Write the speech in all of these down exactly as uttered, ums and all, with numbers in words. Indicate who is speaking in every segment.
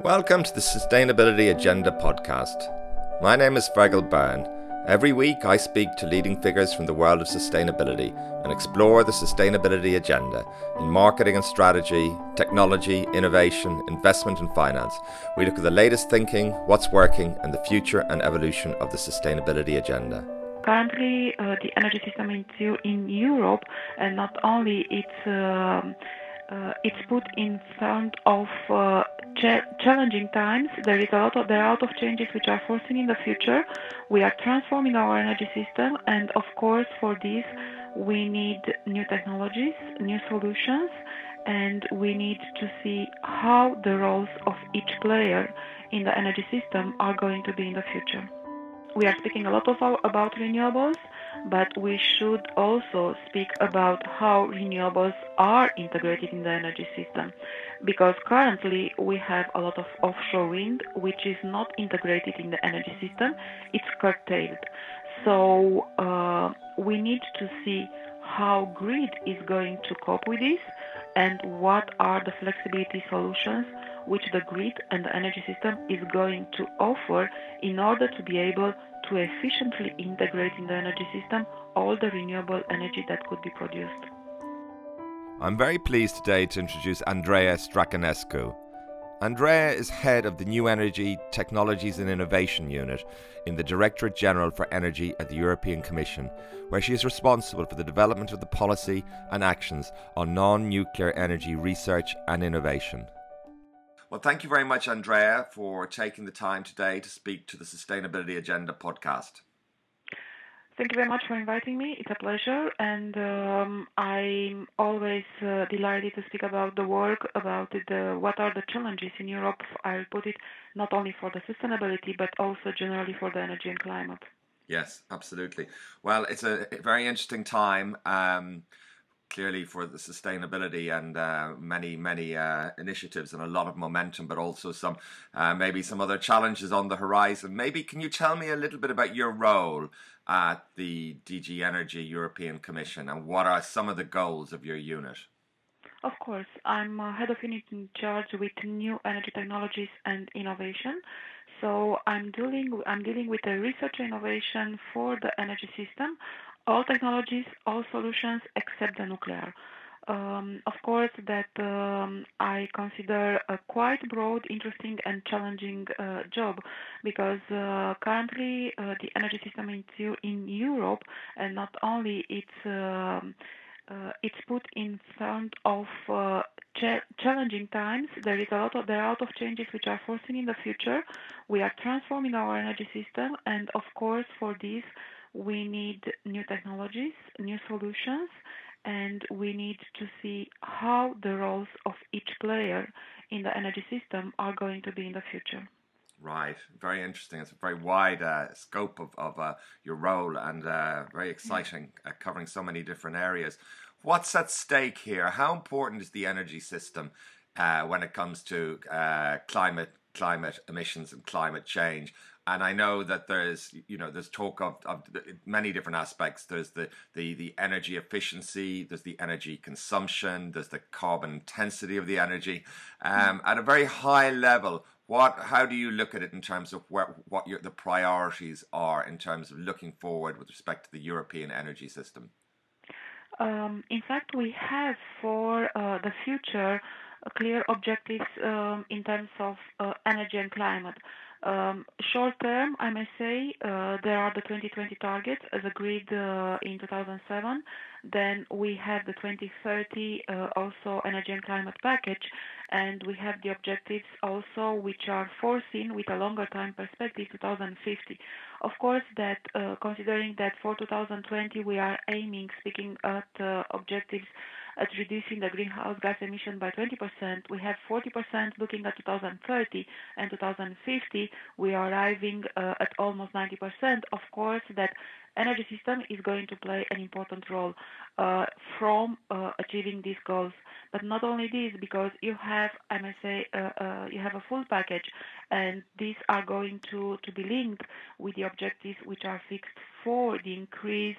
Speaker 1: Welcome to the Sustainability Agenda podcast. My name is Fergal Byrne. Every week I speak to leading figures from the world of sustainability and explore the sustainability agenda in marketing and strategy, technology, innovation, investment and finance. We look at the latest thinking, what's working, and the future and evolution of the sustainability agenda.
Speaker 2: Currently, uh, the energy system in, in Europe, and not only it's um uh, it's put in front of uh, cha- challenging times. There is a lot of there are a lot of changes which are foreseen in the future. We are transforming our energy system, and of course, for this, we need new technologies, new solutions, and we need to see how the roles of each player in the energy system are going to be in the future. We are speaking a lot of our, about renewables, but we should also speak about how renewables are integrated in the energy system, because currently we have a lot of offshore wind which is not integrated in the energy system, it's curtailed. So uh, we need to see how grid is going to cope with this and what are the flexibility solutions which the grid and the energy system is going to offer in order to be able to efficiently integrate in the energy system all the renewable energy that could be produced.
Speaker 1: I'm very pleased today to introduce Andreea Straconescu. Andreea is head of the New Energy Technologies and Innovation Unit in the Directorate General for Energy at the European Commission, where she is responsible for the development of the policy and actions on non-nuclear energy research and innovation. Well, thank you very much, Andreea, for taking the time today to speak to the Sustainability Agenda podcast.
Speaker 2: Thank you very much for inviting me. It's a pleasure, and um, I'm always uh, delighted to speak about the work, about the, what are the challenges in Europe. I'll put it not only for the sustainability, but also generally for the energy and climate.
Speaker 1: Yes, absolutely. Well, it's a very interesting time. Um, clearly for the sustainability and uh, many, many uh, initiatives and a lot of momentum, but also some uh, maybe some other challenges on the horizon. Maybe can you tell me a little bit about your role at the D G Energy European Commission and what are some of the goals of your unit?
Speaker 2: Of course, I'm uh, head of unit in charge with new energy technologies and innovation. So I'm dealing I'm dealing with the research and innovation for the energy system, all technologies, all solutions except the nuclear. Um, of course, that um, I consider a quite broad, interesting, and challenging uh, job, because uh, currently uh, the energy system in, in Europe, and not only it's um, uh, it's put in front of uh, cha- challenging times. There is a lot of there are a lot of changes which are foreseen in the future. We are transforming our energy system, and of course, for this, we need new technologies, new solutions, and we need to see how the roles of each player in the energy system are going to be in the future.
Speaker 1: Right, very interesting. It's a very wide uh, scope of, of uh, your role and uh, very exciting, uh, covering so many different areas. What's at stake here? How important is the energy system uh, when it comes to uh, climate, climate emissions and climate change? And I know that there's, you know, there's talk of, of many different aspects. There's the, the, the energy efficiency, there's the energy consumption, there's the carbon intensity of the energy. Um, at a very high level, what, how do you look at it in terms of where, what your, the priorities are in terms of looking forward with respect to the European energy system?
Speaker 2: Um, in fact, we have for uh, the future uh, clear objectives um, in terms of uh, energy and climate. Um, short term, I may say, uh, there are the twenty twenty targets as agreed uh, in two thousand seven. Then we have the twenty thirty uh, also energy and climate package, and we have the objectives also which are foreseen with a longer time perspective, two thousand fifty. Of course, that uh, considering that for two thousand twenty we are aiming, speaking at uh, objectives at reducing the greenhouse gas emission by twenty percent, we have forty percent looking at two thousand thirty, and two thousand fifty we are arriving uh, at almost ninety percent. Of course, that energy system is going to play an important role uh, from uh, achieving these goals. But not only this, because you have, I must say, uh, uh, you have a full package, and these are going to, to be linked with the objectives which are fixed for the increase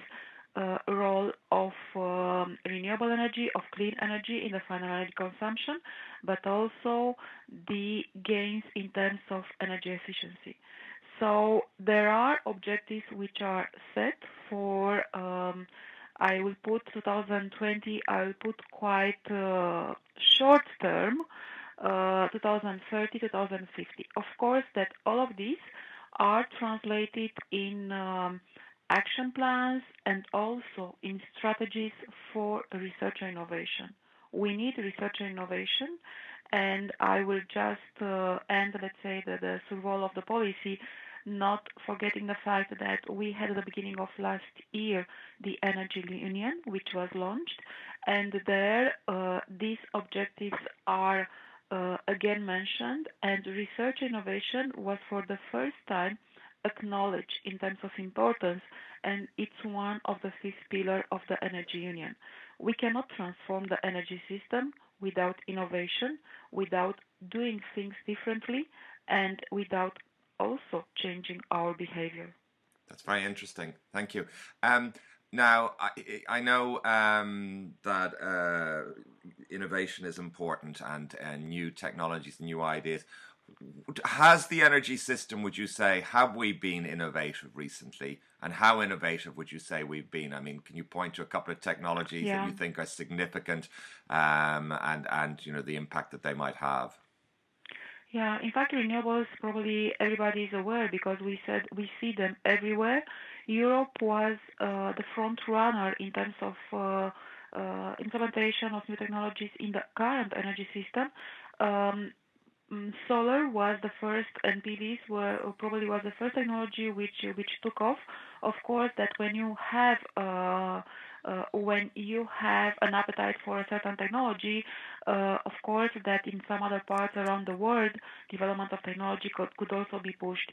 Speaker 2: uh, role of um, renewable energy, of clean energy in the final energy consumption, but also the gains in terms of energy efficiency. So there are objectives which are set for, um, I will put two thousand twenty, I will put quite uh, short term, uh, two thousand thirty, two thousand fifty. Of course, that all of these are translated in um, action plans and also in strategies for research and innovation. We need research and innovation, and I will just uh, end, let's say, the, the survival of the policy, not forgetting the fact that we had at the beginning of last year the Energy Union, which was launched, and there uh, these objectives are uh, again mentioned, and research innovation was for the first time acknowledged in terms of importance, and it's one of the fifth pillar of the Energy Union. We cannot transform the energy system without innovation, without doing things differently, and without also changing our behavior.
Speaker 1: That's very interesting. Thank you. Um, now, I, I know um, that uh, innovation is important and, and new technologies, new ideas. Has the energy system, would you say, have we been innovative recently? And how innovative would you say we've been? I mean, can you point to a couple of technologies yeah. that you think are significant um, and, and, you know, the impact that they might have?
Speaker 2: Yeah, in fact, renewables probably everybody is aware because we said we see them everywhere. Europe was uh, the front runner in terms of uh, uh, implementation of new technologies in the current energy system. Um, solar was the first, and P Vs were probably was the first technology which which took off. Of course, that when you have uh, uh, when you have an appetite for a certain technology, uh, of course that in some other parts around the world, development of technology could, could also be pushed.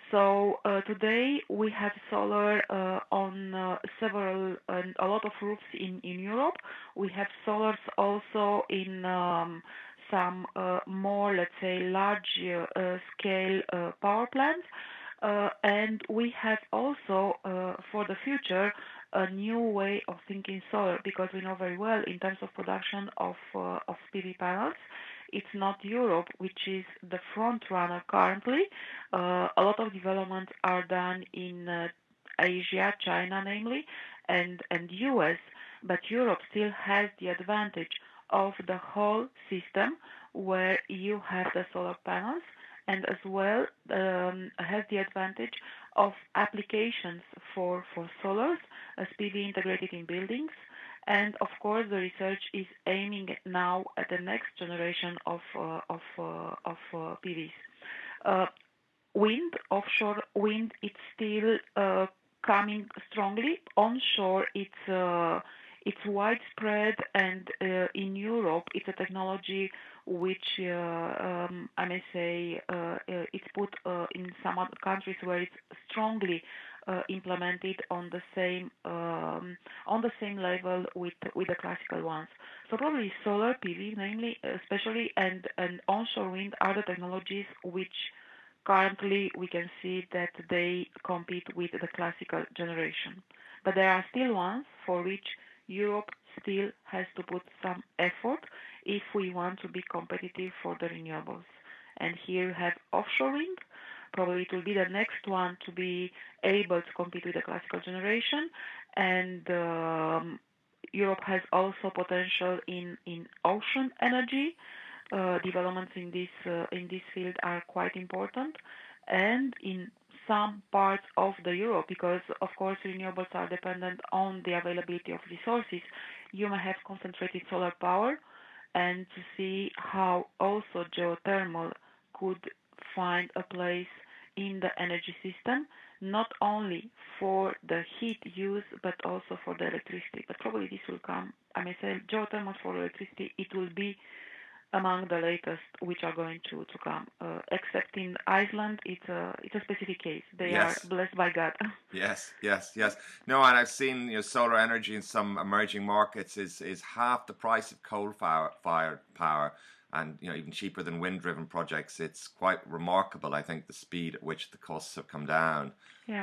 Speaker 2: So uh, today we have solar uh, on uh, several and uh, a lot of roofs in in Europe. We have solars also in um, some uh, more, let's say, large uh, scale uh, power plants. Uh, and we have also, uh, for the future, a new way of thinking solar, because we know very well in terms of production of, uh, of P V panels, it's not Europe which is the front runner currently. Uh, a lot of developments are done in uh, Asia, China namely, and, and U S, but Europe still has the advantage of the whole system where you have the solar panels, and as well um, has the advantage of applications for, for solars as P V integrated in buildings. And of course, the research is aiming now at the next generation of uh, of uh, of uh, P Vs. Uh, wind, offshore wind, it's still uh, coming strongly. Onshore, it's uh, it's widespread, and uh, in Europe, it's a technology which uh, um, I may say uh, uh, it's put uh, in some other countries where it's strongly uh, implemented on the same um, on the same level with with the classical ones. So probably solar P V, namely, especially, and and onshore wind are the technologies which currently we can see that they compete with the classical generation. But there are still ones for which Europe still has to put some effort if we want to be competitive for the renewables. And here you have offshore wind. Probably it will be the next one to be able to compete with the classical generation. And um, Europe has also potential in, in ocean energy. Uh, developments in this uh, in this field are quite important. And in some parts of the Europe, because of course renewables are dependent on the availability of resources, you may have concentrated solar power, and to see how also geothermal could find a place in the energy system, not only for the heat use, but also for the electricity. But probably this will come, I may say, geothermal for electricity, it will be among the latest which are going to, to come. Uh, except in Iceland, it's a it's a specific case. They yes. are blessed by God.
Speaker 1: yes, yes, yes. No, and I've seen you know, solar energy in some emerging markets is is half the price of coal-fired power, and you know even cheaper than wind-driven projects. It's quite remarkable, I think, the speed at which the costs have come down.
Speaker 2: Yeah.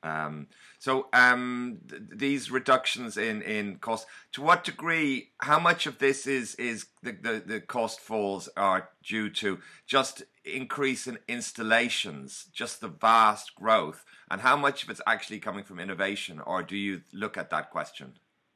Speaker 1: Um, so um, th- these reductions in, in cost, to what degree, how much of this is, is the, the, the cost falls are due to just increase in installations, just the vast growth, and how much of it's actually coming from innovation, or do you look at that question?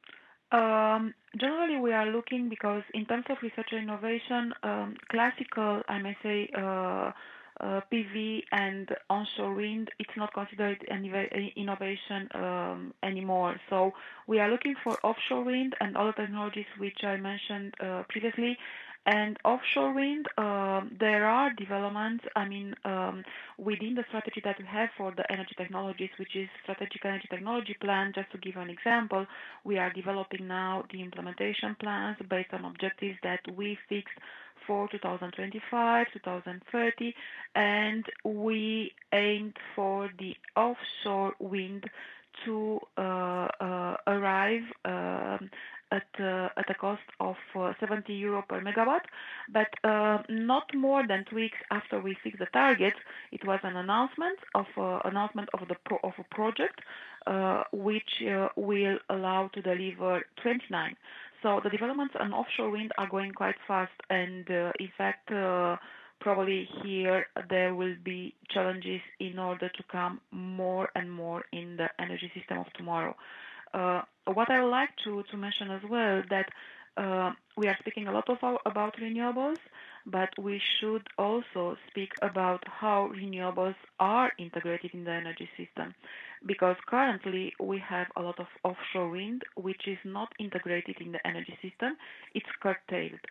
Speaker 2: Um, generally, we are looking because in terms of research and innovation, um, classical, I may say, uh, uh, P V and onshore wind, it's not considered an innovation um, anymore. So we are looking for offshore wind and other technologies which I mentioned uh, previously. And offshore wind, um, there are developments, I mean, um, within the strategy that we have for the energy technologies, which is Strategic Energy Technology Plan. Just to give an example, we are developing now the implementation plans based on objectives that we fixed for two thousand twenty-five, two thousand thirty, and we aimed for the offshore wind to uh, uh, arrive um, at uh, at a cost of uh, seventy euro per megawatt, but uh, not more than two weeks after we fixed the target, it was an announcement of uh, announcement of the pro of a project uh, which uh, will allow to deliver twenty-nine. So the developments on offshore wind are going quite fast, and uh, in fact, uh, probably here there will be challenges in order to come more and more in the energy system of tomorrow. Uh, what I would like to, to mention as well that uh, we are speaking a lot of our, about renewables, but we should also speak about how renewables are integrated in the energy system, because currently we have a lot of offshore wind which is not integrated in the energy system. It's curtailed.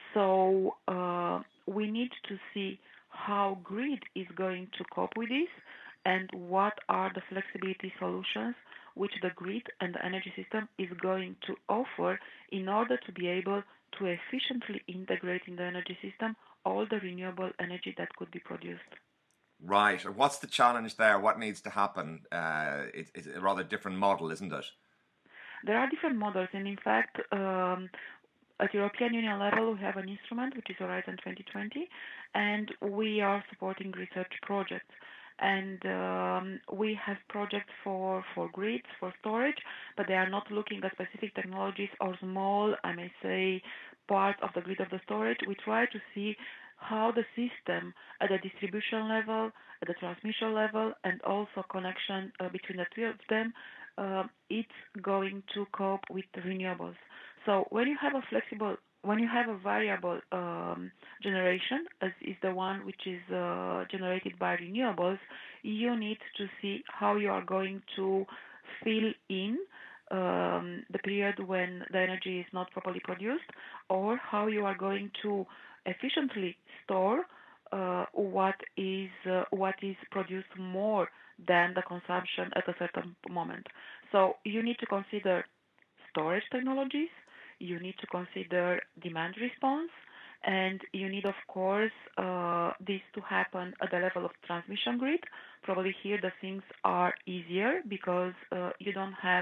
Speaker 2: So uh, we need to see how grid is going to cope with this and what are the flexibility solutions which the grid and the energy system is going to offer in order to be able to efficiently integrate in the energy system all the renewable energy that could be produced.
Speaker 1: Right. What's the challenge there? What needs to happen? Uh, it, it's a rather different model, isn't it?
Speaker 2: There are different models, and in fact, um, at European Union level, we have an instrument which is Horizon twenty twenty, and we are supporting research projects. And um, we have projects for, for grids, for storage, but they are not looking at specific technologies or small, I may say, parts of the grid of the storage. We try to see how the system at the distribution level, at the transmission level, and also connection uh, between the two of them, uh, it's going to cope with renewables. So when you have a flexible, when you have a variable um, generation, as is the one which is uh, generated by renewables, you need to see how you are going to fill in um, the period when the energy is not properly produced, or how you are going to efficiently store uh, what is uh, what is produced more than the consumption at a certain moment. So you need to consider storage technologies, you need to consider demand response, and you need, of course, uh, this to happen at the level of transmission grid. Probably here the things are easier because uh, you don't have,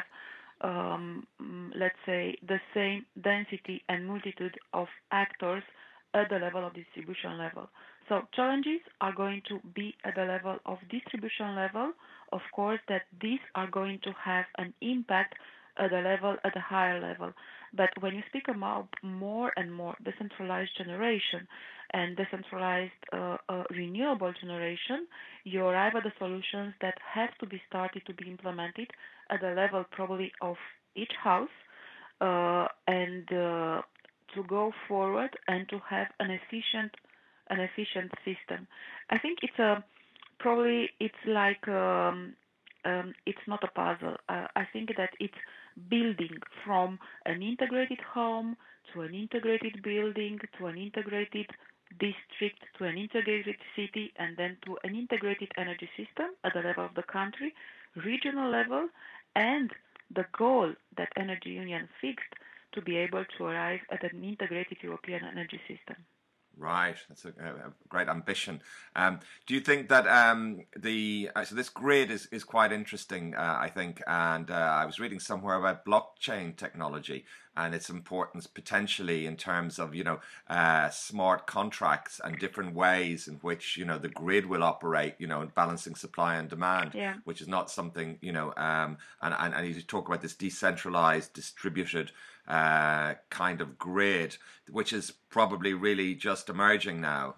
Speaker 2: um, let's say, the same density and multitude of actors at the level of distribution level. So challenges are going to be at the level of distribution level. Of course, that these are going to have an impact at the level, at a higher level. But when you speak about more and more decentralized generation and decentralized uh, uh, renewable generation, you arrive at the solutions that have to be started to be implemented at the level probably of each house uh, and uh, to go forward and to have an efficient an efficient system. I think it's a probably it's like um, um, it's not a puzzle. Uh, I think that it's building from an integrated home to an integrated building to an integrated district to an integrated city and then to an integrated energy system at the level of the country, regional level, and the goal that Energy Union fixed to be able to arrive at an integrated European energy system.
Speaker 1: Right, that's a, a great ambition. Um, do you think that um, the uh, so this grid is, is quite interesting? Uh, I think, and uh, I was reading somewhere about blockchain technology. and its importance potentially in terms of, you know, uh, smart contracts and different ways in which, you know, the grid will operate, you know, balancing supply and demand,
Speaker 2: Yeah.
Speaker 1: which is not something, you know, um, and, and, and you talk about this decentralized, distributed uh, kind of grid, which is probably really just emerging now.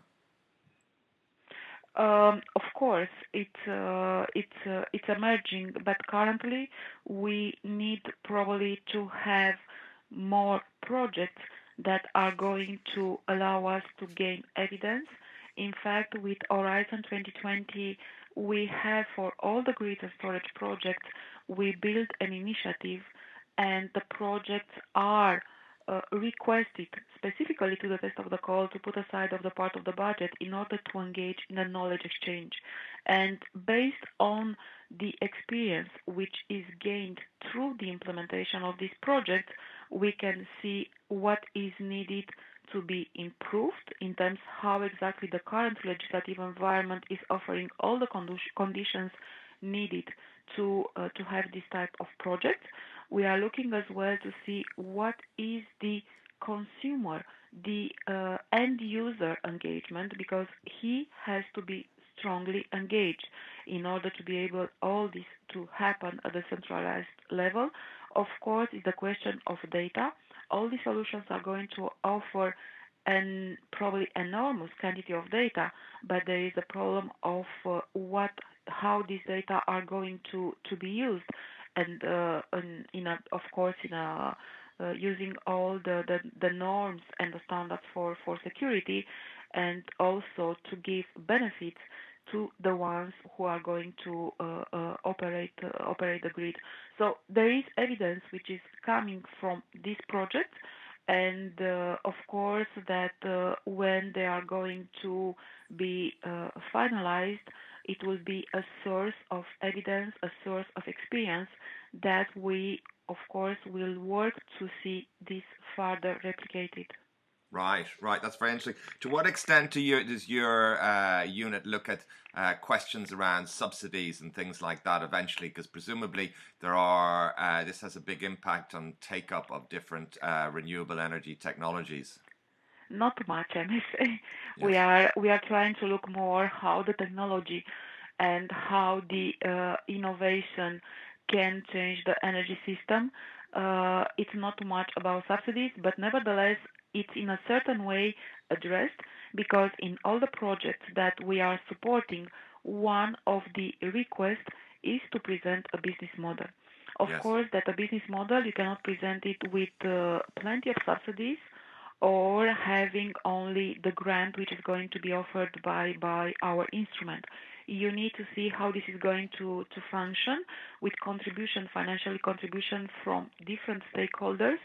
Speaker 2: Um, of course, it's uh, it's uh, it's emerging, but currently we need probably to have more projects that are going to allow us to gain evidence. In fact, with Horizon twenty twenty, we have for all the grid and storage projects, we build an initiative, and the projects are uh, requested specifically to the test of the call to put aside of the part of the budget in order to engage in a knowledge exchange. And based on the experience which is gained through the implementation of this project, we can see what is needed to be improved in terms how exactly the current legislative environment is offering all the conditions needed to uh, to have this type of project. We are looking as well to see what is the consumer, the uh, end user engagement, because he has to be strongly engaged in order to be able all this to happen at the centralized level. Of course, it's the question of data. All the solutions are going to offer an probably enormous quantity of data, but there is a problem of uh, what how these data are going to, to be used, and uh, in, in a, of course in a uh, using all the, the, the norms and the standards for, for security, and also to give benefits to the ones who are going to uh, uh, operate uh, operate the grid. So there is evidence which is coming from this project, and uh, of course that uh, when they are going to be uh, finalized, it will be a source of evidence, a source of experience that we, of course, will work to see this further replicated.
Speaker 1: Right, right. That's very interesting. To what extent do you, does your uh, unit look at uh, questions around subsidies and things like that eventually? Because presumably there are. Uh, this has a big impact on take up of different uh, renewable energy technologies.
Speaker 2: Not much, I may say.
Speaker 1: Yes.
Speaker 2: We are we are trying to look more how the technology and how the uh, innovation can change the energy system. Uh, it's not too much about subsidies, but nevertheless, it's in a certain way addressed, because in all the projects that we are supporting, one of the requests is to present a business model. Of
Speaker 1: Yes.
Speaker 2: course, that a business model, you cannot present it with uh, plenty of subsidies, or having only the grant which is going to be offered by, by our instrument. You need to see how this is going to, to function with contribution, financial contribution from different stakeholders.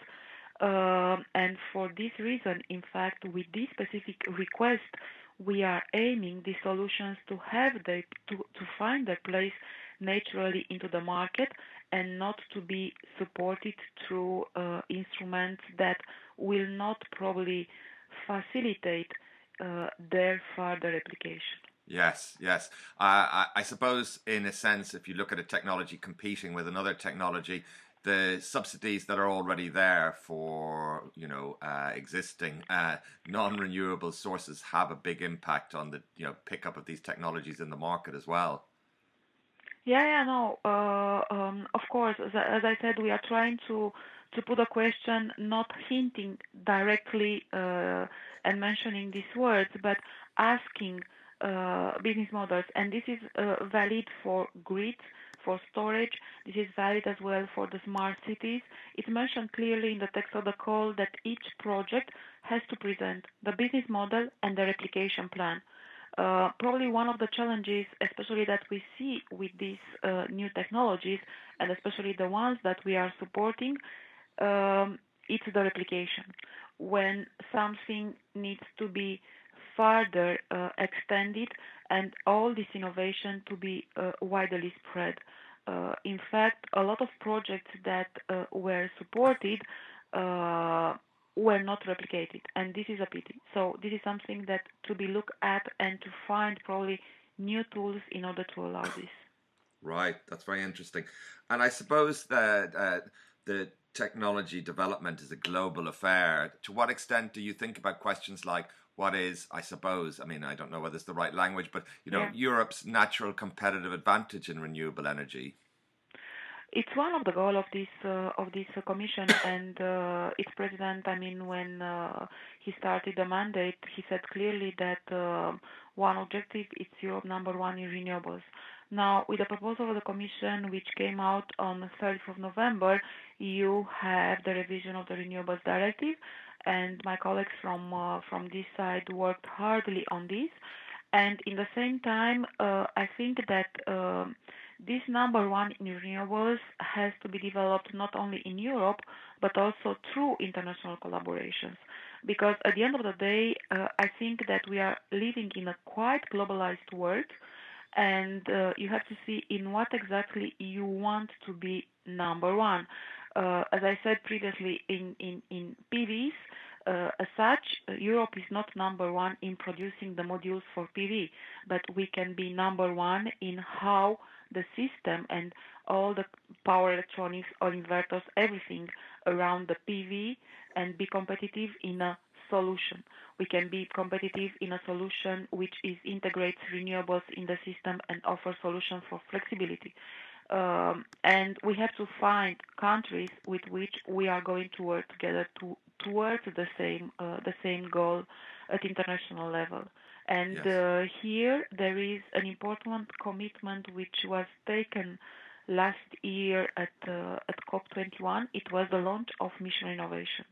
Speaker 2: Uh, and for this reason, in fact, with this specific request, we are aiming the solutions to have the, to, to find their place naturally into the market, and not to be supported through uh, instruments that will not probably facilitate uh, their further application.
Speaker 1: Yes, yes. Uh, I, I suppose, in a sense, if you look at a technology competing with another technology, the subsidies that are already there for, you know, uh, existing uh, non-renewable sources have a big impact on the, you know, pickup of these technologies in the market as well.
Speaker 2: Yeah, yeah, no. Uh, um, of course, as, as I said, we are trying to to put a question, not hinting directly uh, and mentioning these words, but asking uh, business models. And this is uh, valid for grids, for storage. This is valid as well for the smart cities. It's mentioned clearly in the text of the call that each project has to present the business model and the replication plan. Uh, probably one of the challenges, especially that we see with these uh, new technologies, and especially the ones that we are supporting, um, it's the replication. When something needs to be further uh, extended, and all this innovation to be uh, widely spread. Uh, in fact, a lot of projects that uh, were supported uh, were not replicated, and this is a pity. So this is something that to be looked at, and to find probably new tools in order to allow this.
Speaker 1: Right, that's very interesting. And I suppose that uh, the technology development is a global affair, to what extent do you think about questions like what is, I suppose, I mean, I don't know whether it's the right language, but you know,
Speaker 2: Yeah.
Speaker 1: Europe's natural competitive advantage in renewable energy?
Speaker 2: It's one of the goal of this uh, of this uh, commission, and uh, its president. I mean, when uh, he started the mandate, he said clearly that uh, one objective is Europe number one in renewables. Now, with the proposal of the commission, which came out on the thirtieth of November, you have the revision of the renewables directive, and my colleagues from uh, from this side worked hardly on this. And in the same time, uh, I think that um, this number one in renewables has to be developed not only in Europe, but also through international collaborations. Because at the end of the day, uh, I think that we are living in a quite globalized world, and uh, you have to see in what exactly you want to be number one. Uh, as I said previously, in, in, in P Vs, uh, as such, uh, Europe is not number one in producing the modules for P V, but we can be number one in how the system and all the power electronics or inverters, everything around the P V, and be competitive in a solution. We can be competitive in a solution which is integrates renewables in the system and offer solutions for flexibility. Um, and we have to find countries with which we are going to work together to towards the same uh, the same goal at international level. And
Speaker 1: Yes.
Speaker 2: uh, here there is an important commitment which was taken last year at uh, at COP twenty-one. It was the launch of Mission Innovation.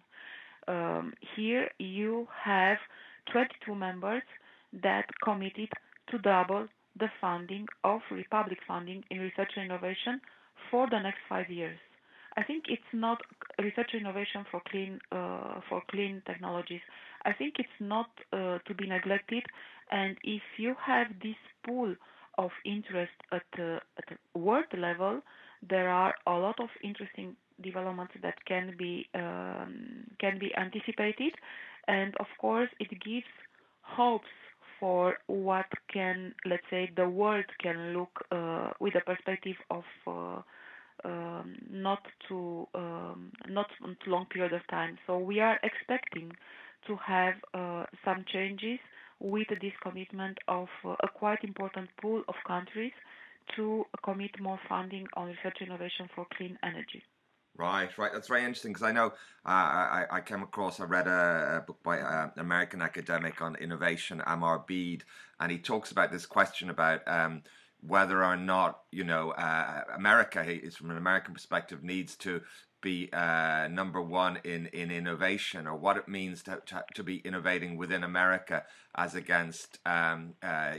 Speaker 2: Um, here you have twenty-two members that committed to double the funding of Republic funding in research and innovation for the next five years. I think it's not research and innovation for clean uh, for clean technologies. I think it's not uh, to be neglected. And if you have this pool of interest at uh, at world level, there are a lot of interesting developments that can be um, can be anticipated, and of course it gives hopes for what can, let's say, the world can look uh, with a perspective of uh, um, not too um, not too long period of time. So we are expecting to have uh, some changes with this commitment of uh, a quite important pool of countries to commit more funding on research and innovation for clean energy.
Speaker 1: Right, right. That's very interesting because I know uh, I, I came across, I read a, a book by uh, an American academic on innovation, Amar Bede, and he talks about this question about um, whether or not, you know, uh, America, is from an American perspective, needs to be uh, number one in, in innovation, or what it means to, to, to be innovating within America as against um, uh,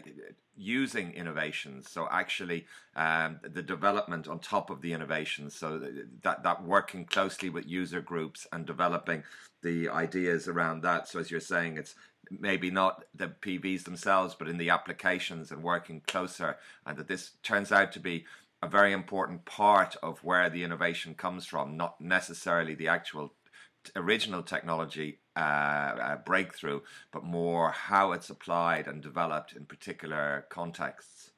Speaker 1: using innovations. So actually um, the development on top of the innovations, so that, that working closely with user groups and developing the ideas around that. So as you're saying, it's maybe not the P Vs themselves, but in the applications and working closer, and that this turns out to be a very important part of where the innovation comes from, not necessarily the actual t- original technology uh, uh, breakthrough, but more how it's applied and developed in particular contexts.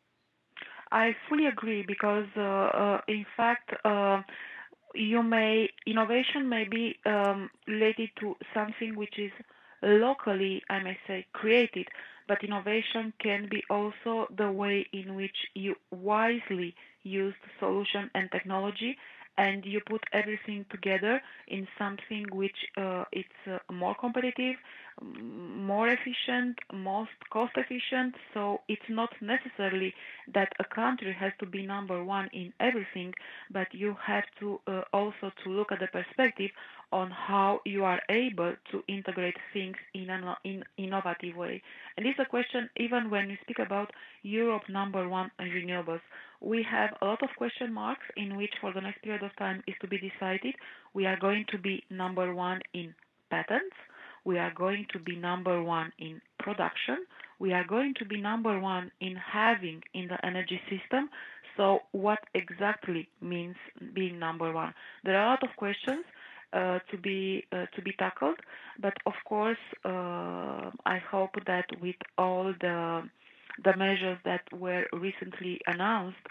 Speaker 2: I fully agree because, uh, uh, in fact, uh, you may innovation may be um, related to something which is locally, I may say, created, but innovation can be also the way in which you wisely use the solution and technology, and you put everything together in something which uh, it's uh, more competitive, more efficient, most cost efficient. So it's not necessarily that a country has to be number one in everything, but you have to uh, also to look at the perspective on how you are able to integrate things in an in innovative way. And this is a question even when we speak about Europe number one in renewables. We have a lot of question marks in which for the next period of time is to be decided. We are going to be number one in patents. We are going to be number one in production. We are going to be number one in having in the energy system. So what exactly means being number one? There are a lot of questions uh, to be uh, to be tackled, but of course, uh, I hope that with all the the measures that were recently announced,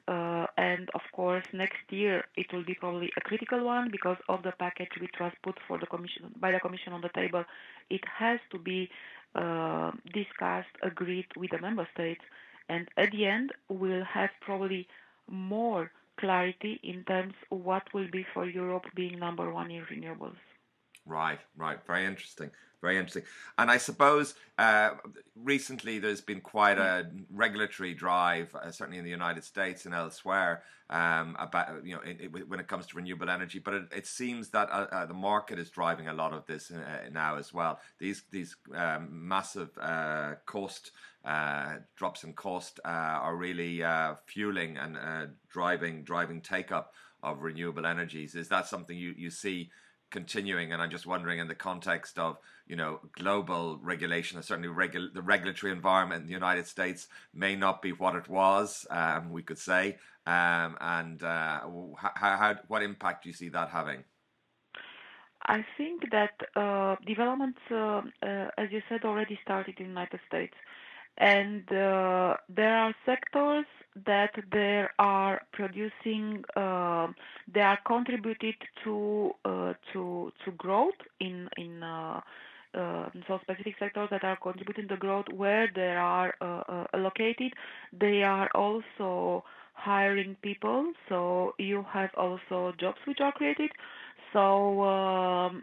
Speaker 2: uh, and of course next year it will be probably a critical one because of the package which was put for the commission by the Commission on the table. It has to be uh, discussed, agreed with the member states, and at the end we'll have probably more clarity in terms of what will be for Europe being number one in renewables.
Speaker 1: Right, right. Very interesting. Very interesting. And I suppose uh, recently there's been quite a regulatory drive, uh, certainly in the United States and elsewhere, um, about you know it, it, when it comes to renewable energy. But it, it seems that uh, uh, the market is driving a lot of this uh, now as well. These these um, massive uh, cost uh, drops in cost uh, are really uh, fueling and uh, driving driving take up of renewable energies. Is that something you you see continuing? And I'm just wondering, in the context of you know global regulation, and certainly regu- the regulatory environment in the United States may not be what it was, um, we could say, um, and uh, how, how, what impact do you see that having?
Speaker 2: I think that uh, developments, uh, uh, as you said, already started in the United States, and uh, there are sectors that they are producing, uh, they are contributed to uh, to to growth in in uh, uh, so specific sectors that are contributing to growth where they are uh, uh, allocated. They are also hiring people, so you have also jobs which are created. So um,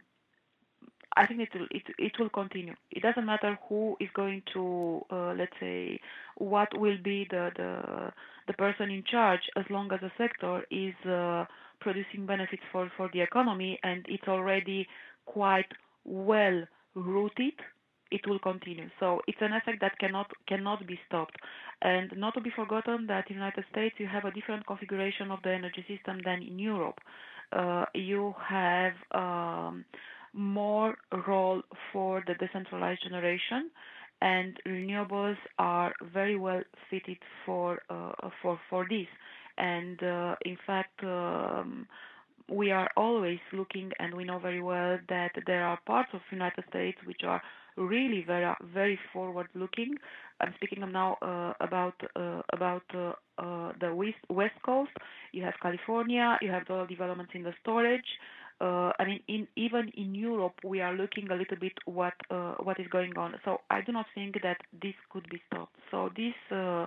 Speaker 2: I think it will it, it will continue. It doesn't matter who is going to uh, let's say what will be the, the the person in charge, as long as the sector is uh, producing benefits for, for the economy and it's already quite well rooted. It will continue. So it's an effect that cannot cannot be stopped. And not to be forgotten that in the United States you have a different configuration of the energy system than in Europe. Uh, you have um, more role for the decentralized generation, and renewables are very well fitted for uh, for for this. And uh, in fact, um, we are always looking, and we know very well that there are parts of the United States which are really very very forward looking. I'm speaking now uh, about uh, about uh, uh, the west west coast. You have California. You have the developments in the storage. Uh, I mean, in, even in Europe, we are looking a little bit what uh, what is going on. So I do not think that this could be stopped. So this uh,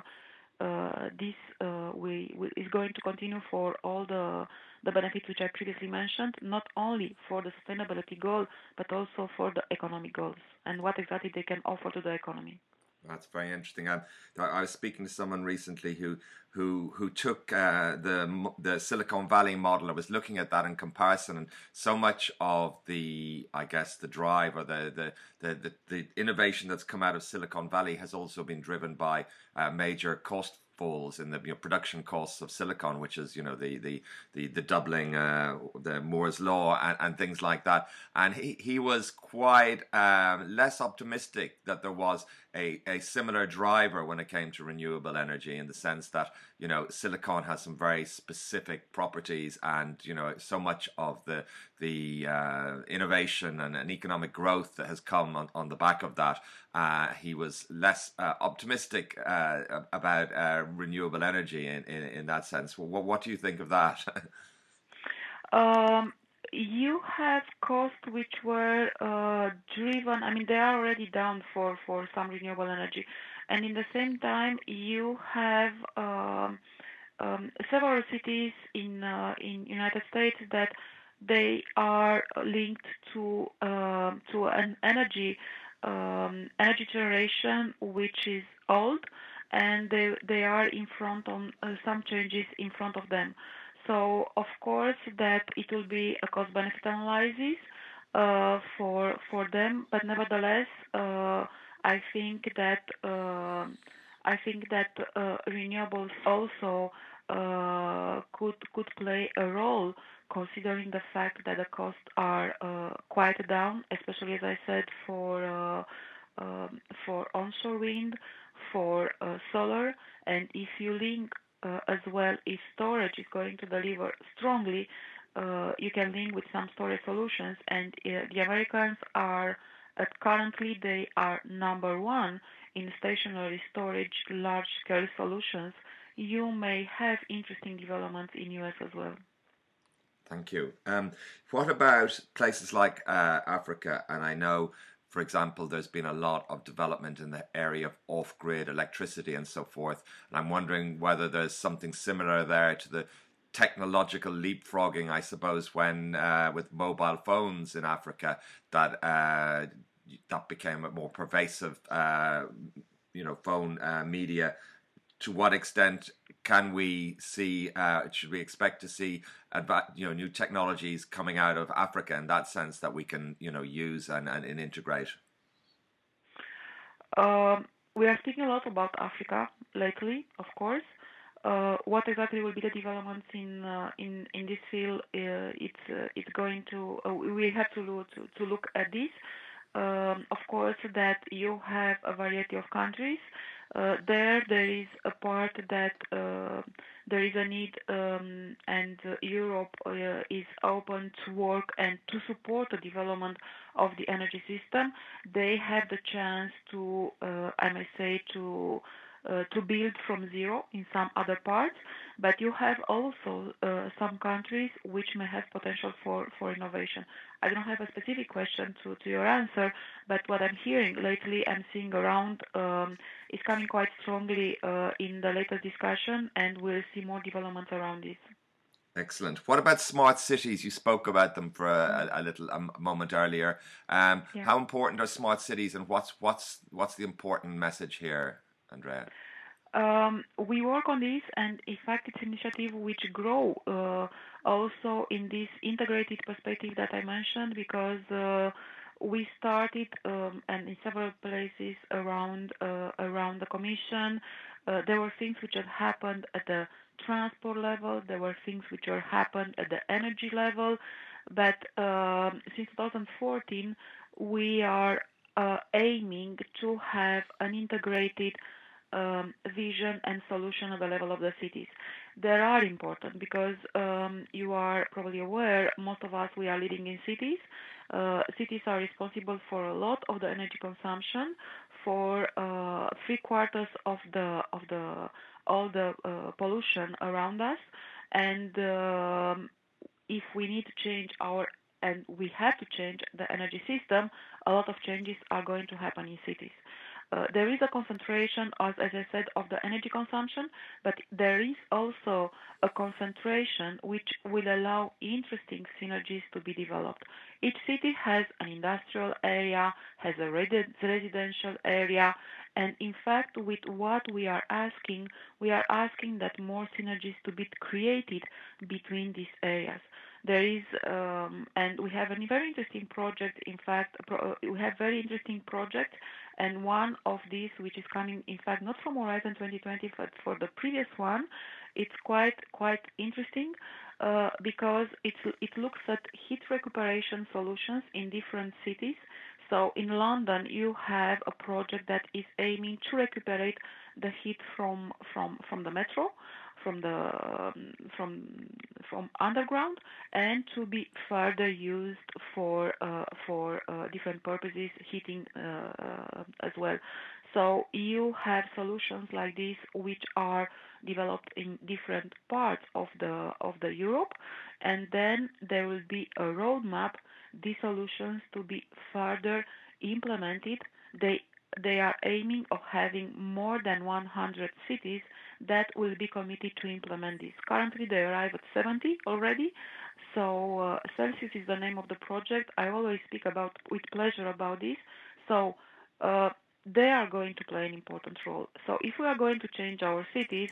Speaker 2: uh, this uh, we, we is going to continue for all the the benefits which I previously mentioned, not only for the sustainability goal, but also for the economic goals and what exactly they can offer to the economy.
Speaker 1: That's very interesting. I, I was speaking to someone recently who who who took uh, the the Silicon Valley model. I was looking at that in comparison, and so much of the I guess the drive or the the the, the, the innovation that's come out of Silicon Valley has also been driven by uh, major cost falls in the you know, production costs of silicon, which is you know the the the, the doubling, uh, the Moore's law, and, and things like that. And he he was quite um, less optimistic that there was a, a similar driver when it came to renewable energy, in the sense that you know silicon has some very specific properties, and you know so much of the the uh, innovation and, and economic growth that has come on, on the back of that. Uh, he was less uh, optimistic uh, about uh, renewable energy in, in, in that sense. What, what do you think of that?
Speaker 2: um, you have costs which were uh, driven, I mean, they are already down for, for some renewable energy. And in the same time, you have um, um, several cities in uh, in United States that they are linked to uh, to an energy um, energy generation which is old, and they they are in front on uh, some changes in front of them. So of course that it will be a cost benefit analysis uh, for for them, but nevertheless uh, I think that uh, I think that uh, renewables also uh, could could play a role, considering the fact that the costs are uh, quite down, especially as I said for uh, um, for onshore wind, for uh, solar, and if you link uh, as well, if storage is going to deliver strongly, uh, you can link with some storage solutions, and uh, the Americans are at currently they are number one in stationary storage large-scale solutions. you may have interesting developments in U S as well.
Speaker 1: Thank you. Um, what about places like uh, Africa? And I know, for example, there's been a lot of development in the area of off-grid electricity and so forth. And I'm wondering whether there's something similar there to the technological leapfrogging, I suppose, when uh, with mobile phones in Africa, that uh, that became a more pervasive, uh, you know, phone uh, media. To what extent can we see? Uh, should we expect to see, adva- you know, new technologies coming out of Africa in that sense that we can, you know, use and, and, and integrate?
Speaker 2: Um, we are speaking a lot about Africa lately, of course. Uh, what exactly will be the developments in uh, in in this field? Uh, it's uh, it's going to uh, we have to look to, to look at this. Um, of course, that you have a variety of countries. Uh, there, there is a part that uh, there is a need, um, and uh, Europe uh, is open to work and to support the development of the energy system. They have the chance to, uh, I may say, to uh, to build from zero in some other parts, but you have also uh, some countries which may have potential for, for innovation. I don't have a specific question to, to your answer, but what I'm hearing lately, I'm seeing around um, is coming quite strongly uh, in the latest discussion, and we'll see more developments around this.
Speaker 1: Excellent. What about smart cities? You spoke about them for a, a little a moment earlier. Um,
Speaker 2: Yeah.
Speaker 1: How important are smart cities, and what's what's what's the important message here, Andrea?
Speaker 2: Um, we work on this, and in fact, it's an initiative which grow uh, also in this integrated perspective that I mentioned, because uh, we started um, and in several places around uh, around the Commission. Uh, there were things which had happened at the transport level. There were things which had happened at the energy level, but um, since two thousand fourteen, we are uh, aiming to have an integrated um, vision and solution at the level of the cities. They are important because um, you are probably aware, most of us, we are living in cities. Uh, cities are responsible for a lot of the energy consumption, for uh, three quarters of the of the all the uh, pollution around us, and um, if we need to change our and we have to change the energy system, a lot of changes are going to happen in cities. Uh, there is a concentration, as, as I said, of the energy consumption, but there is also a concentration which will allow interesting synergies to be developed. Each city has an industrial area, has a residential area, and in fact, with what we are asking, we are asking that more synergies to be created between these areas. There is, um, and we have a very interesting project. In fact, pro- we have very interesting projects, and one of these, which is coming, in fact, not from Horizon twenty twenty, but for the previous one, it's quite quite interesting uh, because it's, it looks at heat recuperation solutions in different cities. So in London, you have a project that is aiming to recuperate the heat from from from the metro, from the um, from from underground, and to be further used for uh, for uh, different purposes, heating uh, as well. So you have solutions like this which are developed in different parts of the of the Europe, and then there will be a roadmap. These solutions to be further implemented. They they are aiming of having more than one hundred cities that will be committed to implement this. Currently, they arrive at seventy already. So uh, Celsius is the name of the project. I always speak about with pleasure about this. So uh, they are going to play an important role. So if we are going to change our cities,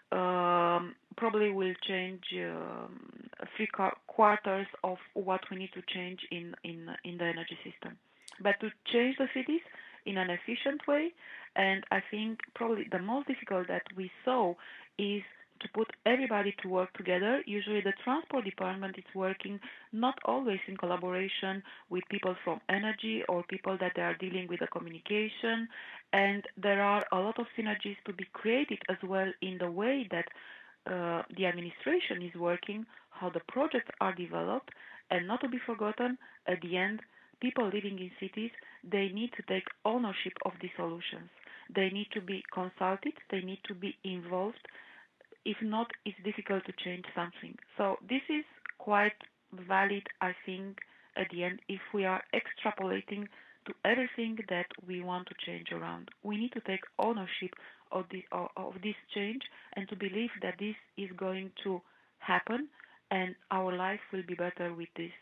Speaker 2: um, probably will change um, three quarters of what we need to change in, in in the energy system. But to change the cities in an efficient way, and I think probably the most difficult that we saw is to put everybody to work together. Usually the transport department is working not always in collaboration with people from energy or people that are dealing with the communication, and there are a lot of synergies to be created as well in the way that uh, the administration is working, how the projects are developed, and not to be forgotten, at the end, people living in cities, they need to take ownership of the solutions. They need to be consulted, they need to be involved, If not, it's difficult to change something. So this is quite valid, I think, at the end, if we are extrapolating to everything that we want to change around. We need to take ownership of this, of, of this change and to believe that this is going to happen and our life will be better with this.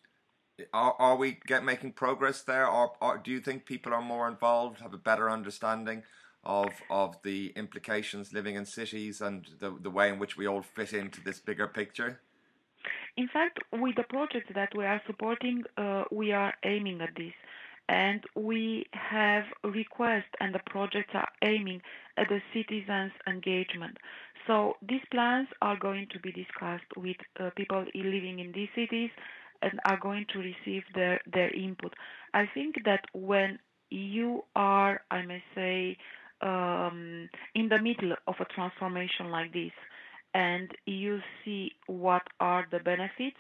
Speaker 1: Are, are we get making progress there, or, or do you think people are more involved, have a better understanding of of the implications living in cities and the the way in which we all fit into this bigger picture?
Speaker 2: In fact, with the projects that we are supporting, uh, we are aiming at this. And we have requests, and the projects are aiming at the citizens' engagement. So these plans are going to be discussed with uh, people living in these cities and are going to receive their, their input. I think that when you are, I may say, um, in the middle of a transformation like this, and you see what are the benefits,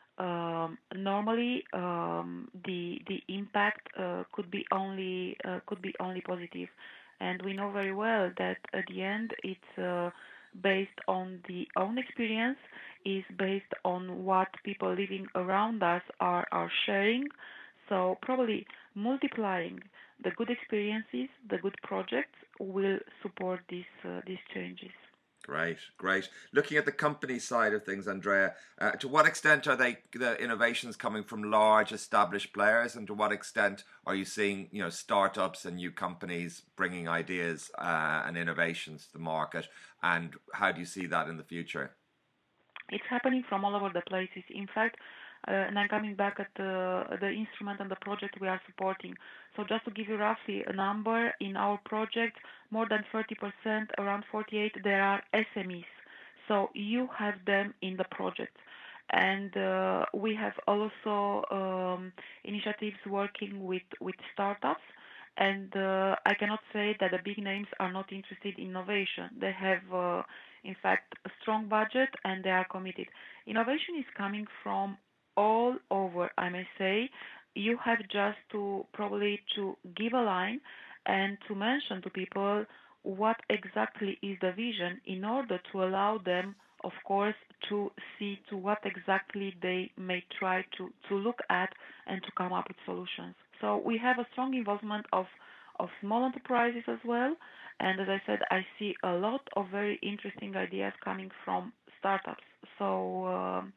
Speaker 2: um, normally um, the the impact uh, could be only uh, could be only positive, and we know very well that at the end it's uh, based on the own experience, is based on what people living around us are are sharing. So probably multiplying the good experiences, the good projects will support these uh, these changes.
Speaker 1: Great, great. Looking at the company side of things, Andrea, uh, to what extent are they the innovations coming from large established players, and to what extent are you seeing, you know, startups and new companies bringing ideas uh, and innovations to the market, and how do you see that in the future?
Speaker 2: It's happening from all over the places. In fact, uh, and I'm coming back at the, the instrument and the project we are supporting. So just to give you roughly a number, in our project, more than thirty percent, around forty-eight, there are S M Es. So you have them in the project. And uh, we have also um, initiatives working with, with startups. And uh, I cannot say that the big names are not interested in innovation. They have, uh, in fact, a strong budget and they are committed. Innovation is coming from all over, I may say. You have just to probably to give a line and to mention to people what exactly is the vision in order to allow them, of course, to see to what exactly they may try to, to look at and to come up with solutions. So we have a strong involvement of, of small enterprises as well. And as I said, I see a lot of very interesting ideas coming from startups. So um,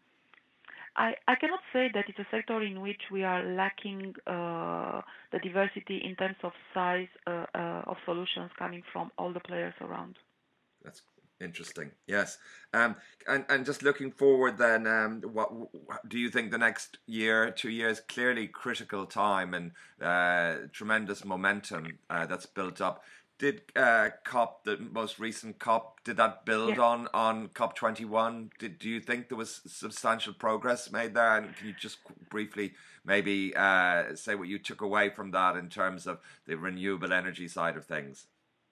Speaker 2: I, I cannot say that it's a sector in which we are lacking uh, the diversity in terms of size uh, uh, of solutions coming from all the players around.
Speaker 1: That's interesting. Yes, um, and and just looking forward, then, um, what do you think the next year, two years? Clearly, critical time and uh, tremendous momentum uh, that's built up. Did uh, COP, the most recent COP, did that build
Speaker 2: Yes.
Speaker 1: on on COP twenty-one? Did do you think there was substantial progress made there? And can you just briefly maybe uh, say what you took away from that in terms of the renewable energy side of things?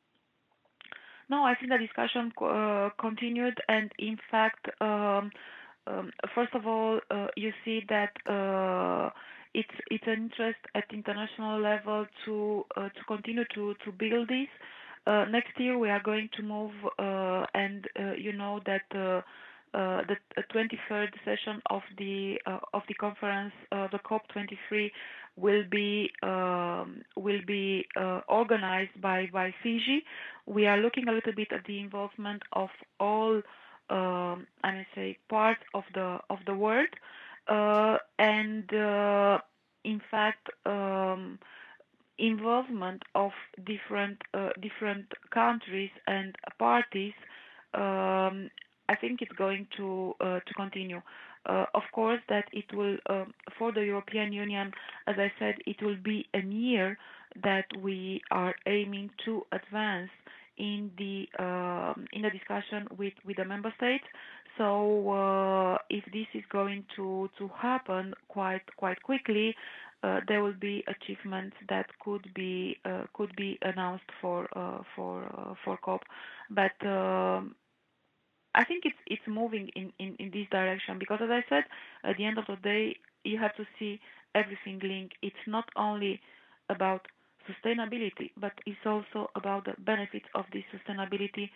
Speaker 2: No, I think the discussion uh, continued, and in fact, um, um, first of all, uh, you see that uh, it's it's an interest at international level to uh, to continue to to build this. Uh, next year we are going to move, uh, and uh, you know that. Uh, uh, the twenty-third session of the uh, of the conference, uh, the COP twenty-three, will be um, will be uh, organized by by Fiji. We are looking a little bit at the involvement of all, um, I may say, parts of the of the world, uh, and uh, in fact, um, involvement of different uh, different countries and parties. Um, I think it's going to uh, to continue. Uh, of course, that it will um, for the European Union, as I said, it will be a year that we are aiming to advance in the uh, in the discussion with, with the member states. So uh, if this is going to, to happen quite quite quickly, uh, there will be achievements that could be uh, could be announced for uh, for uh, for COP. But um, I think it's it's moving in, in, in this direction because, as I said, at the end of the day, you have to see everything linked. It's not only about sustainability, but it's also about the benefits of this sustainability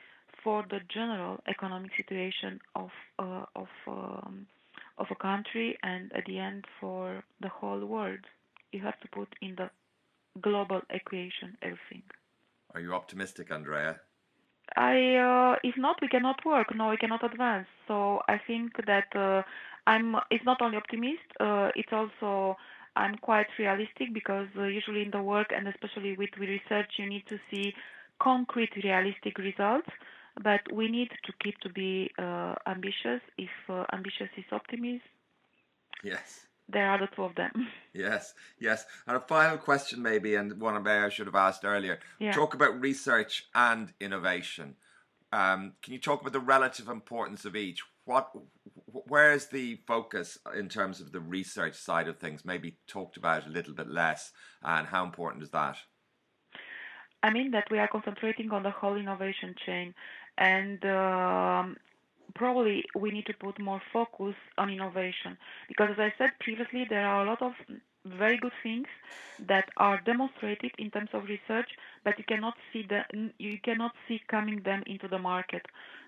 Speaker 2: for the general economic situation of uh, of um, of a country, and at the end for the whole world. You have to put in the global equation everything.
Speaker 1: Are you optimistic, Andrea?
Speaker 2: I uh, if not, we cannot work. No, we cannot advance. So I think that uh, I'm. It's not only optimist. Uh, it's also I'm quite realistic because uh, usually in the work and especially with, with research, you need to see concrete, realistic results. But we need to keep to be uh, ambitious. If uh, ambitious is optimism,
Speaker 1: Yes.
Speaker 2: there are the two of them.
Speaker 1: Yes, yes. And a final question, maybe, and one I should have asked earlier.
Speaker 2: Yeah.
Speaker 1: Talk about research and innovation. Um, can you talk about the relative importance of each? What, where is the focus in terms of the research side of things? Maybe talked about a little bit less, and how important is that?
Speaker 2: I mean that we are concentrating on the whole innovation chain, and um, probably we need to put more focus on innovation because, as I said previously, there are a lot of very good things that are demonstrated in terms of research, but you cannot see the you cannot see coming them into the market.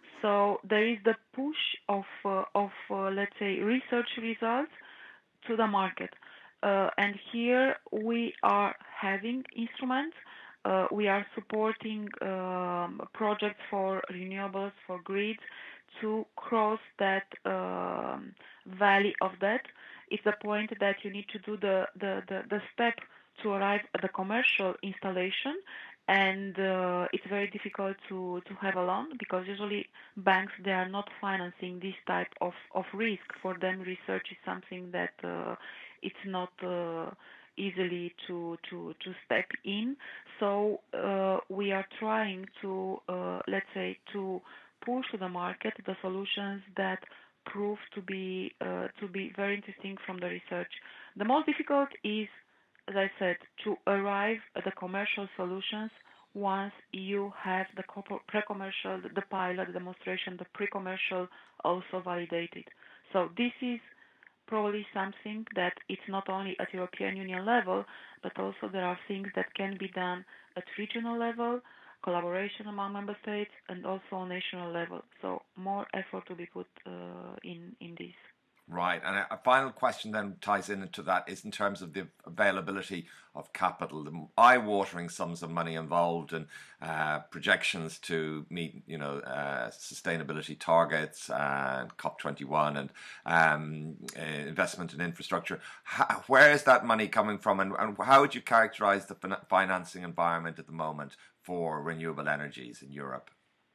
Speaker 2: So there is the push of uh, of uh, let's say research results to the market, uh, and here we are having instruments. Uh, we are supporting um, projects for renewables, for grids, to cross that um, valley of debt. It's the point that you need to do the, the, the, the step to arrive at the commercial installation, and uh, it's very difficult to, to have a loan because usually banks, they are not financing this type of, of risk. For them, research is something that uh, it's not uh, easily to, to, to step in. So uh, we are trying to, uh, let's say, to push to the market the solutions that prove to be uh, to be very interesting from the research. The most difficult is, as I said, to arrive at the commercial solutions once you have the pre-commercial, the pilot, the demonstration, the pre-commercial also validated. So this is probably something that it's not only at European Union level, but also there are things that can be done at regional level, collaboration among member states, and also on national level. So more effort to be put uh, in in this.
Speaker 1: Right, and a, a final question then ties in into that is in terms of the availability of capital, the eye-watering sums of money involved in uh, projections to meet, you know, uh, sustainability targets and COP twenty-one and um, uh, investment in infrastructure. How, where is that money coming from, and, and how would you characterize the fin- financing environment at the moment for renewable energies in Europe?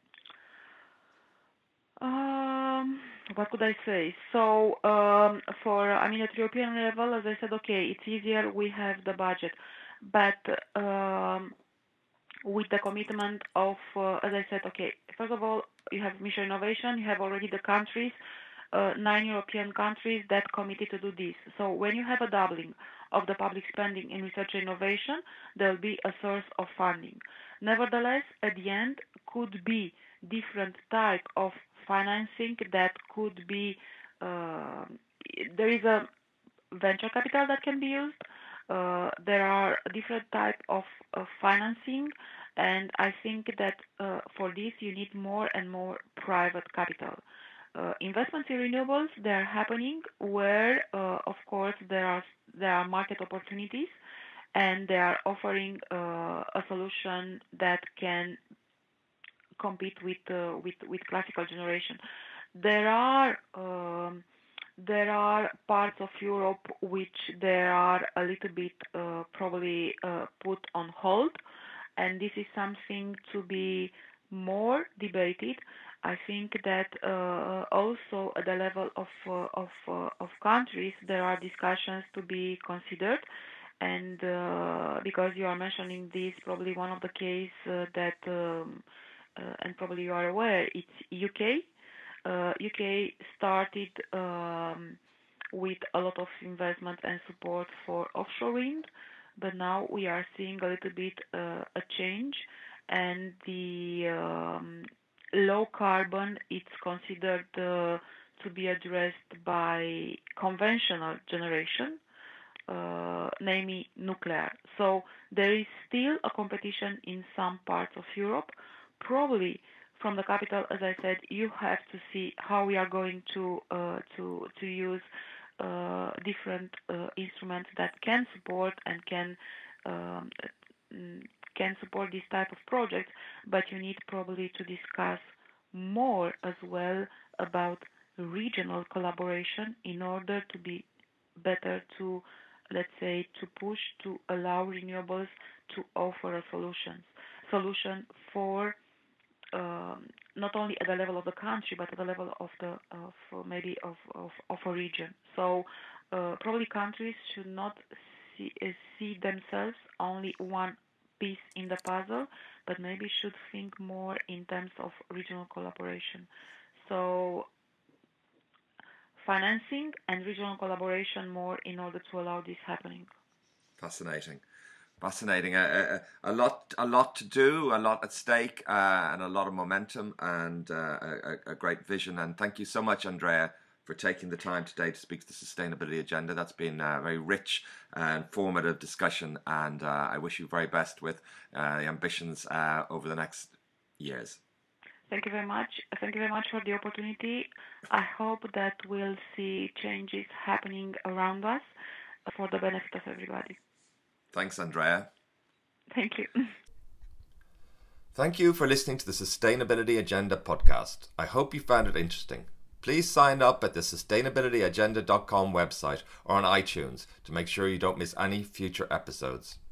Speaker 2: Um, what could I say? So, um, for, I mean, at European level, as I said, okay, it's easier, we have the budget. But um, with the commitment of, uh, as I said, okay, first of all, you have Mission Innovation, you have already the countries, uh, nine European countries that committed to do this. So when you have a doubling of the public spending in research and innovation, there will be a source of funding. Nevertheless, at the end, could be different type of financing that could be, uh, there is a venture capital that can be used. Uh, there are different type of, of financing, and I think that uh, for this you need more and more private capital. Uh, investments in renewables, they are happening where, uh, of course, there are there are market opportunities, and they are offering uh, a solution that can compete with uh, with with classical generation. There are um, there are parts of Europe which they are a little bit uh, probably uh, put on hold, and this is something to be more debated. I think that uh, also at the level of uh, of uh, of countries there are discussions to be considered, and uh, because you are mentioning this, probably one of the case uh, that um, uh, and probably you are aware, it's U K. Uh, U K started um, with a lot of investment and support for offshore wind, but now we are seeing a little bit uh, a change, and the um, low carbon it's considered uh, to be addressed by conventional generation, uh, namely nuclear. So there is still a competition in some parts of Europe, probably from the capital, as I said, you have to see how we are going to uh, to to use uh, different uh, instruments that can support and can um, can support this type of project. But you need probably to discuss more as well about regional collaboration in order to be better to, let's say, to push to allow renewables to offer a solution solution for um, not only at the level of the country but at the level of the of maybe of of, of a region. So uh, probably countries should not see uh, see themselves only one piece in the puzzle, but maybe should think more in terms of regional collaboration. So financing and regional collaboration more in order to allow this happening.
Speaker 1: Fascinating. Fascinating. A, a, a lot, a lot to do, a lot at stake, uh, and a lot of momentum, and uh, a, a great vision. And thank you so much, Andrea, for taking the time today to speak to the Sustainability Agenda. That's been a very rich and informative discussion, and uh, I wish you very best with uh, the ambitions uh, over the next years.
Speaker 2: Thank you very much. Thank you very much for the opportunity. I hope that we'll see changes happening around us for the benefit of everybody.
Speaker 1: Thanks, Andrea.
Speaker 2: Thank you.
Speaker 1: Thank you for listening to the Sustainability Agenda podcast. I hope you found it interesting. Please sign up at the sustainability agenda dot com website or on iTunes to make sure you don't miss any future episodes.